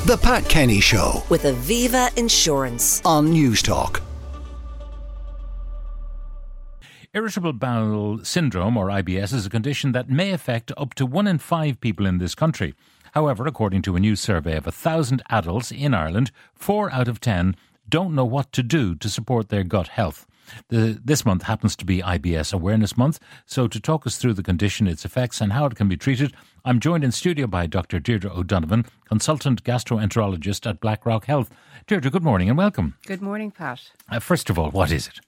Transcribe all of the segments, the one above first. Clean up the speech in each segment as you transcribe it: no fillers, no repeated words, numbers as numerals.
The Pat Kenny Show with Aviva Insurance on Newstalk. Irritable bowel syndrome, or IBS, is a condition that may affect up to 1 in 5 people in this country. However, according to a new survey of 1,000 adults in Ireland, 4 out of 10 don't know what to do to support their gut health. This month happens to be IBS Awareness Month, so to talk us through the condition, its effects and how it can be treated, I'm joined in studio by Dr. Deirdre O'Donovan, consultant gastroenterologist at Blackrock Health. Deirdre, good morning and welcome. Good morning, Pat. First of all, what is it?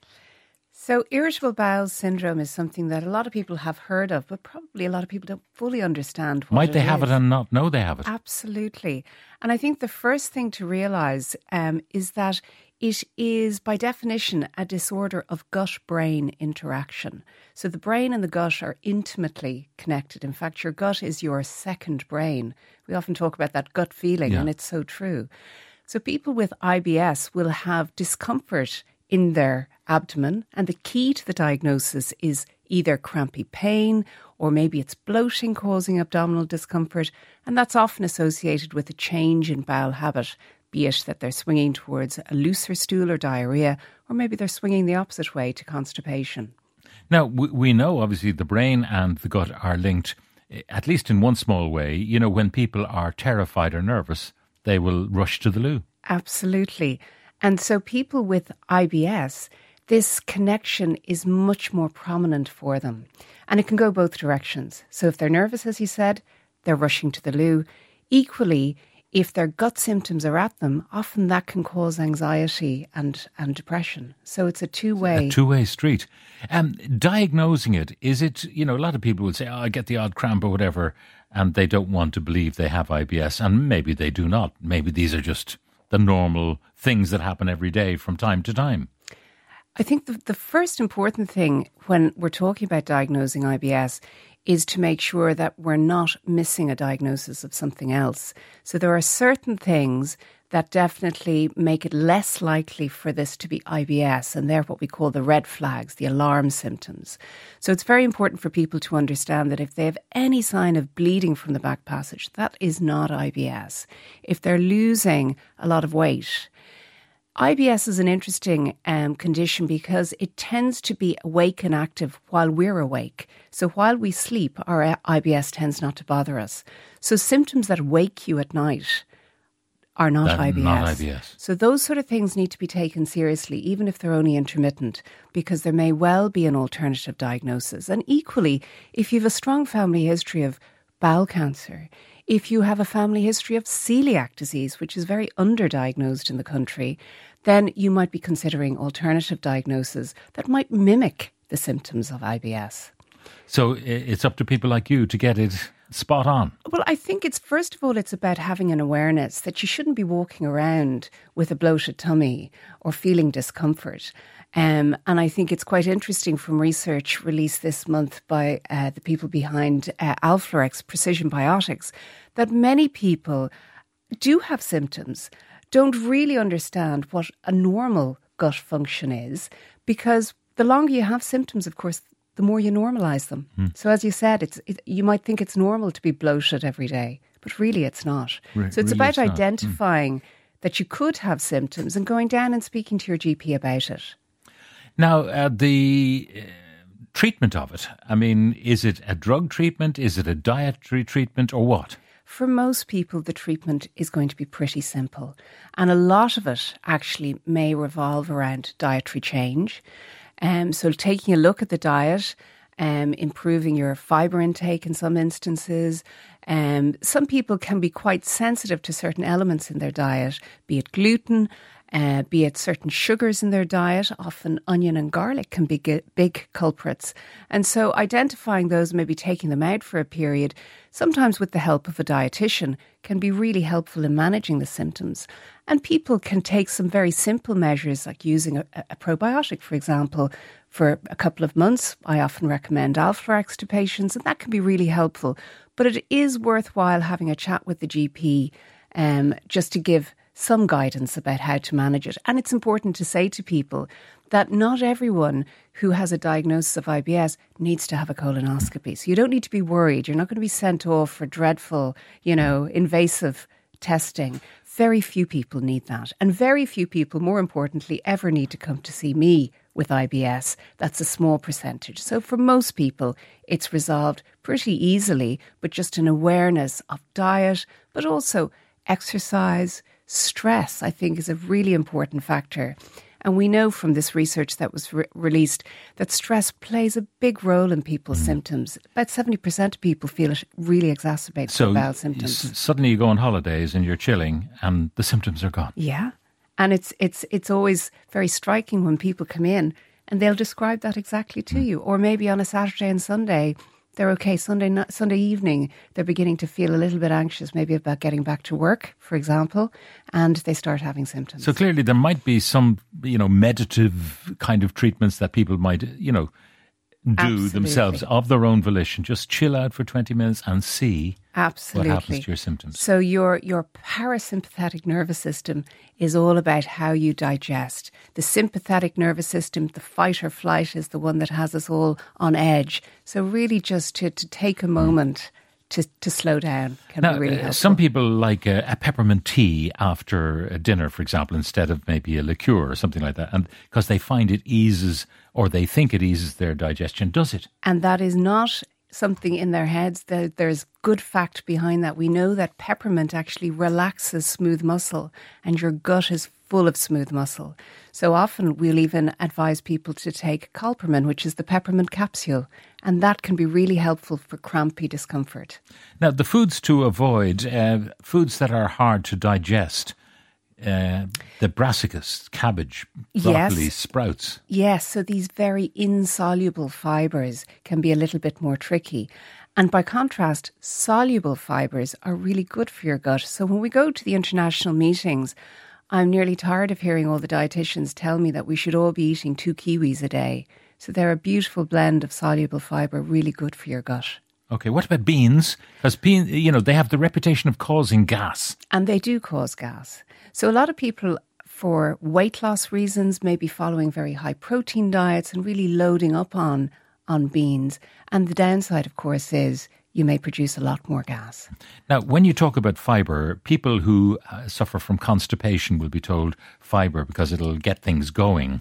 So irritable bowel syndrome is something that a lot of people have heard of, but probably a lot of people don't fully understand what Might they have it and not know they have it? Absolutely. And I think the first thing to realise is that it is, by definition, a disorder of gut-brain interaction. So the brain and the gut are intimately connected. In fact, your gut is your second brain. We often talk about that gut feeling, and it's so true. So people with IBS will have discomfort in their abdomen, and the key to the diagnosis is either crampy pain or maybe it's bloating causing abdominal discomfort, and that's often associated with a change in bowel habit, be it that they're swinging towards a looser stool or diarrhoea, or maybe they're swinging the opposite way to constipation. Now, we know obviously the brain and the gut are linked, at least in one small way. You know, when people are terrified or nervous, they will rush to the loo. Absolutely. And so people with IBS, this connection is much more prominent for them. And it can go both directions. So if they're nervous, as you said, they're rushing to the loo. Equally, if their gut symptoms are at them, often that can cause anxiety and depression. So it's a two-way... A two-way street. Diagnosing it, is it, you know, a lot of people would say, I get the odd cramp or whatever, and they don't want to believe they have IBS, and maybe they do not. Maybe these are just the normal things that happen every day from time to time. I think the first important thing when we're talking about diagnosing IBS is to make sure that we're not missing a diagnosis of something else. So there are certain things that definitely make it less likely for this to be IBS, and they're what we call the red flags, the alarm symptoms. So it's very important for people to understand that if they have any sign of bleeding from the back passage, that is not IBS. If they're losing a lot of weight, IBS is an interesting condition because it tends to be awake and active while we're awake. So while we sleep, our IBS tends not to bother us. So symptoms that wake you at night are not IBS. Not IBS. So those sort of things need to be taken seriously, even if they're only intermittent, because there may well be an alternative diagnosis. And equally, if you have a strong family history of bowel cancer, if you have a family history of celiac disease, which is very underdiagnosed in the country, then you might be considering alternative diagnoses that might mimic the symptoms of IBS. So it's up to people like you to get it spot on. Well, I think it's, first of all, it's about having an awareness that you shouldn't be walking around with a bloated tummy or feeling discomfort. And I think it's quite interesting from research released this month by the people behind Alflorex Precision Biotics that many people do have symptoms, don't really understand what a normal gut function is, because the longer you have symptoms, of course, the more you normalise them. So as you said, you might think it's normal to be bloated every day, but really it's not. So it's about identifying that you could have symptoms and going down and speaking to your GP about it. Now, the treatment of it, I mean, is it a drug treatment? Is it a dietary treatment or what? For most people, the treatment is going to be pretty simple. And a lot of it actually may revolve around dietary change. So taking a look at the diet, improving your fibre intake in some instances. Some people can be quite sensitive to certain elements in their diet, be it gluten, be it certain sugars in their diet. Often onion and garlic can be big culprits. And so identifying those, maybe taking them out for a period, sometimes with the help of a dietitian, can be really helpful in managing the symptoms. And people can take some very simple measures like using a probiotic, for example, for a couple of months. I often recommend Alflorex to patients, and that can be really helpful. But it is worthwhile having a chat with the GP just to give some guidance about how to manage it. And it's important to say to people that not everyone who has a diagnosis of IBS needs to have a colonoscopy. So you don't need to be worried. You're not going to be sent off for dreadful, invasive testing. Very few people need that. And very few people, more importantly, ever need to come to see me with IBS. That's a small percentage. So for most people, it's resolved pretty easily, but just an awareness of diet, but also exercise, stress, I think, is a really important factor. And we know from this research that was released that stress plays a big role in people's symptoms. About 70% of people feel it really exacerbates their bowel symptoms. Suddenly you go on holidays and you're chilling and the symptoms are gone. Yeah. And it's always very striking when people come in and they'll describe that exactly to you. Or maybe on a Saturday and Sunday, they're okay. Sunday evening, they're beginning to feel a little bit anxious, maybe about getting back to work, for example, and they start having symptoms. So clearly there might be some, meditative kind of treatments that people might, do Absolutely. themselves of their own volition. Just chill out for 20 minutes and see Absolutely. what happens to your symptoms. So your parasympathetic nervous system is all about how you digest. The sympathetic nervous system, the fight or flight, is the one that has us all on edge. So really just to take a moment to slow down can be really helpful. Some people like a peppermint tea after a dinner, for example, instead of maybe a liqueur or something like that, and because they find it eases, or they think it eases their digestion. Does it? And that is not something in their heads. There's good fact behind that. We know that peppermint actually relaxes smooth muscle, and your gut is full of smooth muscle. So often we'll even advise people to take Calpermin, which is the peppermint capsule, and that can be really helpful for crampy discomfort. Now, the foods to avoid, foods that are hard to digest, the brassicas, cabbage, broccoli, Yes. sprouts. Yes, so these very insoluble fibres can be a little bit more tricky. And by contrast, soluble fibres are really good for your gut. So when we go to the international meetings, I'm nearly tired of hearing all the dietitians tell me that we should all be eating 2 kiwis a day. So they're a beautiful blend of soluble fibre, really good for your gut. Okay, what about beans? Because beans, they have the reputation of causing gas. And they do cause gas. So a lot of people, for weight loss reasons, may be following very high protein diets and really loading up on beans. And the downside, of course, is you may produce a lot more gas. Now, when you talk about fibre, people who suffer from constipation will be told fibre because it'll get things going.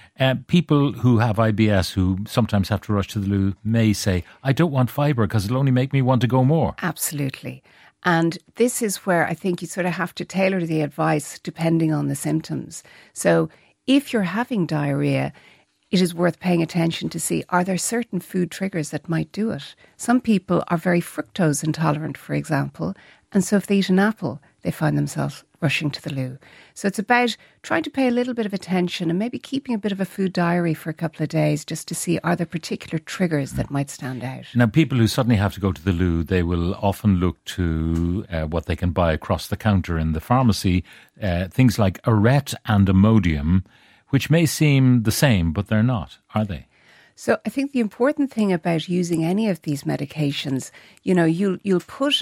People who have IBS, who sometimes have to rush to the loo, may say, I don't want fibre because it'll only make me want to go more. Absolutely. And this is where I think you sort of have to tailor the advice depending on the symptoms. So if you're having diarrhea, it is worth paying attention to see, are there certain food triggers that might do it? Some people are very fructose intolerant, for example, and so if they eat an apple, they find themselves rushing to the loo. So it's about trying to pay a little bit of attention and maybe keeping a bit of a food diary for a couple of days just to see, are there particular triggers that might stand out? Now, people who suddenly have to go to the loo, they will often look to what they can buy across the counter in the pharmacy, things like Arette and Imodium, which may seem the same, but they're not, are they? So I think the important thing about using any of these medications, you'll put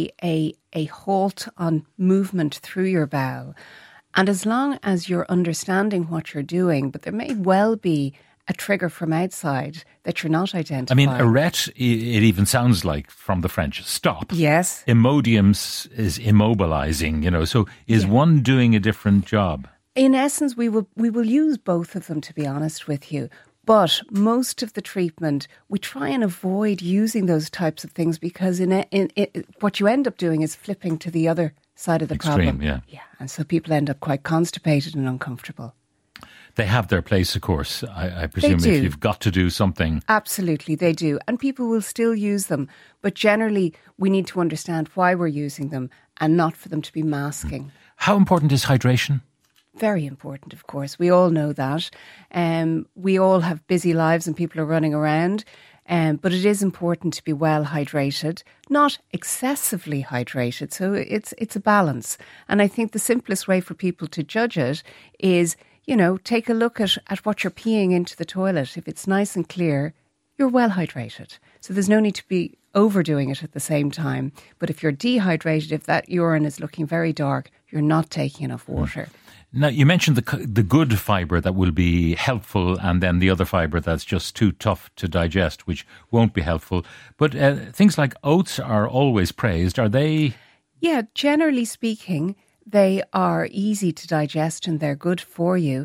a halt on movement through your bowel. And as long as you're understanding what you're doing, but there may well be a trigger from outside that you're not identifying. I mean, Arette, it even sounds like, from the French, stop. Yes. Imodium is immobilizing, so is one doing a different job? In essence, we will use both of them, to be honest with you. But most of the treatment, we try and avoid using those types of things because what you end up doing is flipping to the other side of the Extreme, problem. Yeah, and so people end up quite constipated and uncomfortable. They have their place, of course, I presume, if you've got to do something. Absolutely, they do. And people will still use them. But generally, we need to understand why we're using them and not for them to be masking. How important is hydration? Very important, of course. We all know that. We all have busy lives and people are running around. But it is important to be well hydrated, not excessively hydrated. So it's a balance. And I think the simplest way for people to judge it is, take a look at what you're peeing into the toilet. If it's nice and clear, you're well hydrated. So there's no need to be overdoing it at the same time. But if you're dehydrated, if that urine is looking very dark, you're not taking enough water. Now, you mentioned the good fibre that will be helpful and then the other fibre that's just too tough to digest, which won't be helpful. But things like oats are always praised. Are they Yeah, generally speaking, they are easy to digest and they're good for you.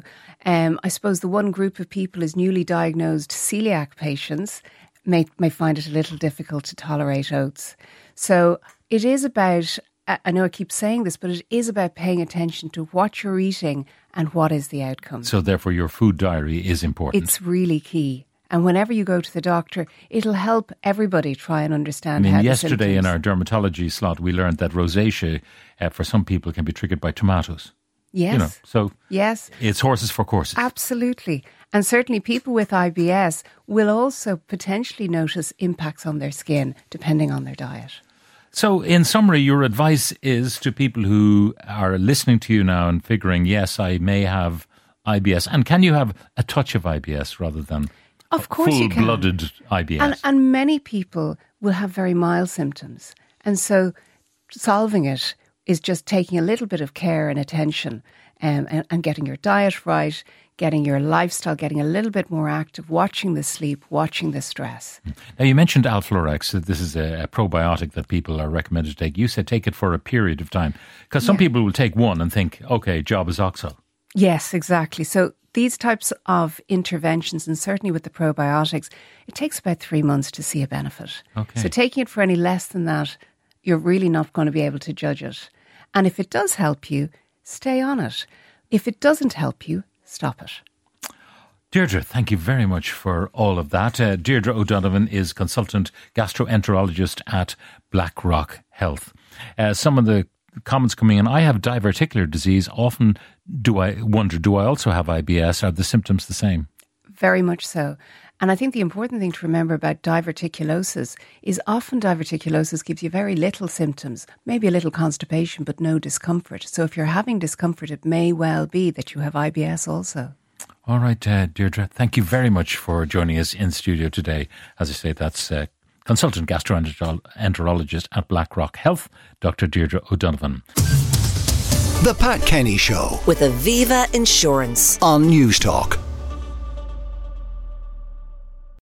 I suppose the one group of people is newly diagnosed celiac patients may find it a little difficult to tolerate oats. So it is about, I know I keep saying this, but it is about paying attention to what you're eating and what is the outcome. So therefore your food diary is important. It's really key. And whenever you go to the doctor, it'll help everybody try and understand how yesterday the in our dermatology slot, we learned that rosacea for some people can be triggered by tomatoes. Yes. So yes. It's horses for courses. Absolutely. And certainly people with IBS will also potentially notice impacts on their skin depending on their diet. So in summary, your advice is to people who are listening to you now and figuring, yes, I may have IBS. And can you have a touch of IBS rather than of course you can. Full-blooded IBS? And many people will have very mild symptoms. And so solving it is just taking a little bit of care and attention and getting your diet right, getting your lifestyle, getting a little bit more active, watching the sleep, watching the stress. Now, you mentioned Alflorex. This is a probiotic that people are recommended to take. You said take it for a period of time. Because some people will take one and think, okay, job is oxo. Yes, exactly. So these types of interventions, and certainly with the probiotics, it takes about 3 months to see a benefit. Okay. So taking it for any less than that, you're really not going to be able to judge it. And if it does help you, stay on it. If it doesn't help you, stop it. Deirdre, thank you very much for all of that. Deirdre O'Donovan is consultant gastroenterologist at BlackRock Health. Some of the comments coming in, I have diverticular disease. Often do I wonder, do I also have IBS? Are the symptoms the same? Very much so. And I think the important thing to remember about diverticulosis is often diverticulosis gives you very little symptoms, maybe a little constipation, but no discomfort. So if you're having discomfort, it may well be that you have IBS also. All right, Deirdre, thank you very much for joining us in studio today. As I say, that's consultant gastroenterologist at BlackRock Health, Dr. Deirdre O'Donovan. The Pat Kenny Show with Aviva Insurance on News Talk.